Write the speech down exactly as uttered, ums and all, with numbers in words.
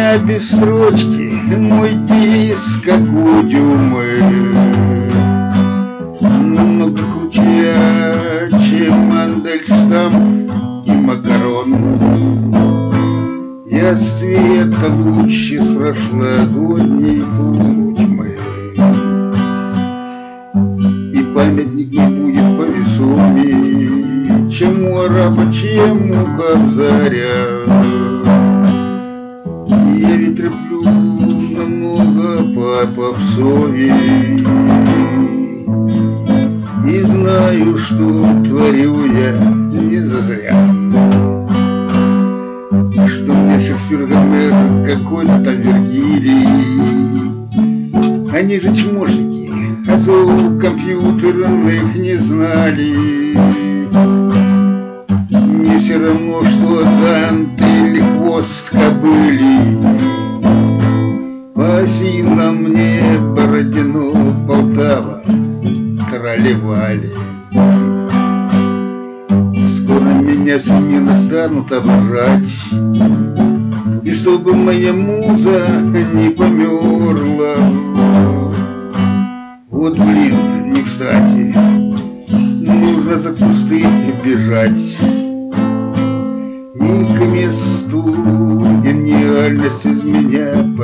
меня без строчки мой девиз, как у Дюмы. Намного круче, чем Мандельштам и Макарон. Я света луч из прошлогодней Кучмы. И памятник не будет повесомей, чем у араба, чем у Кобзаря. Я ведь треплю намного по попсове и знаю, что творю я не зазря. Что мне Шекспир, Гомер, какой-то там Вергилий. Они же чмошники, азов компьютерных не знали. Мне все равно, что Данте или хвост кобыли. Осина мне Бородино, Полтава, тролливали. Скоро меня смело станут обожать, и чтобы моя муза не померла. Вот блин, не кстати, нужно за кусты бежать. Не к месту, гениальность из меня